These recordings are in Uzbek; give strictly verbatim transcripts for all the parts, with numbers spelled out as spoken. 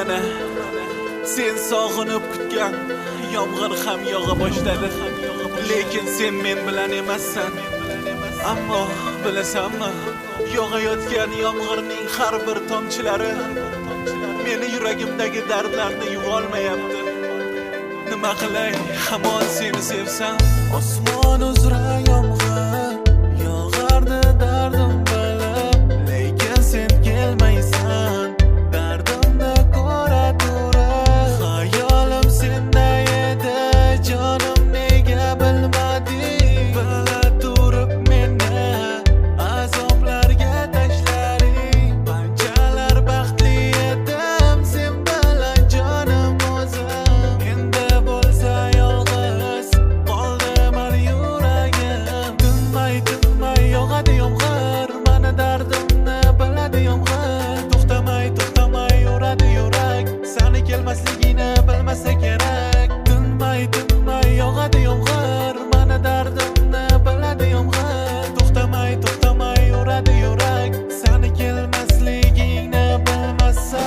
mana sen sog'inib kutgan yomg'ir ham yog'a boshladi. Lekin sen men bilan emassan. Ammo bilasanmi, yog'ayotgan yomg'irning har bir tomchilari meni yuragimdagi dardlarni yuvolmayapti. Nima qilay, hamon seni sevsam. Osmon uzra yomg'ir yog'ardi dardim bilib, lekin sen kelmaysan. Dardimni ko'ra turib, xayolim senda edi, jonim nega bilmading? Bila turib meni azoblarga tashlaring. Qanchalar baxtli edim sen bilan jonim o'zim. Endi bo'lsa yolg'iz qoldim har yuragim. Tinmay tinmay yog'adi yomg'ir, mana dardimni biladi yomg'ir. To'xtamay to'xtamay uradi yurak, sani kelmasligini bilmasa kerak. Tinmay tinmay yog'adi yomg'ir, mana dardimni biladi yomg'ir. To'xtamay to'xtamay uradi yurak, sani kelmasligingni bilmasa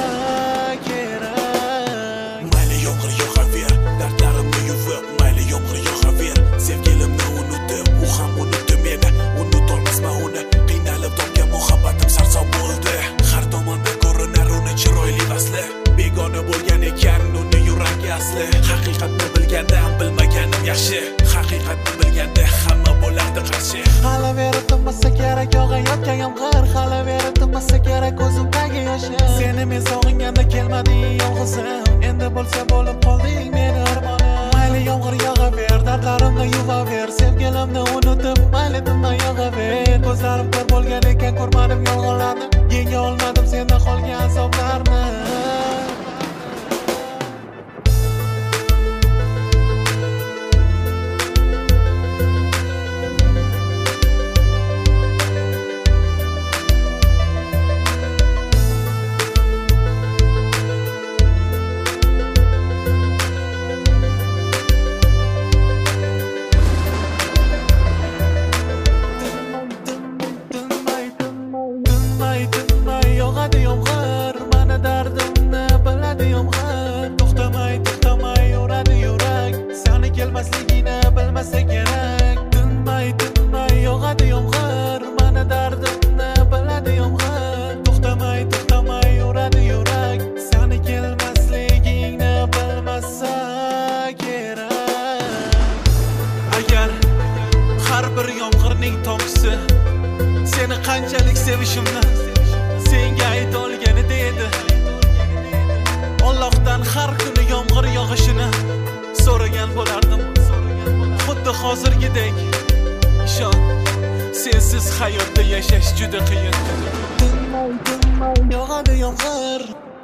kerak. Mayli yomg'ir yog'aver, dardlarimni yuvib, mayli yomg'ir yog'aver. Sevgilimni unutib, u ham unutdi meni. Unutolmasman uni, qiynalib topgan muhabbatim sarson bo'ldi. Har tomonda ko'rinar uni chiroyli vasli. Begona bo'lgan ekan uni yuragi asli. Haqiqatni bilgandan bilmaganim yaxshi. Haqiqatni bilganda hamma bo'lardi qarshi. Qolaverib tinmasa kerak yog'ayotgan yomg'ir, qolaverib tinmasa kerak ko'zimdagi yoshim. Seni men sog'inganda kelmading yolg'izim, endi bo'lsa bo'lib qolding meni armonim. Mayli yomg'ir yog'aver, dardlarimni yuvaver, sevgilimni unutib mayli tinmay yog'aver. Ko'zlarim ko'r bo'lgan ekan ko'rmadim yolg'onlarni, yenga olmadim senda qolgan azoblarni. Tinmay tinmay yog'adi yomg'ir, mana dardimni biladi yomg'ir. To'xtamay to'xtamay uradi yurak, sani kelmasligini bilmasa kerak. Tinmay tinmay yog'adi yomg'ir, mana dardimni biladi yomg'ir. To'xtamay to'xtamay uradi yurak, sani kelmasligingni bilmasa kerak. Agar har bir yomg'irning tomchisi seni qanchalik sevishimni senga ayta olganida edi. Allohdan har kuni yomg'ir yog'ishini so'ragan bo'lardim. Xuddi hozirgidek. Ishon, sensiz hayotda yashash juda qiyin. Tinmay tinmay yog'adi yomg'ir,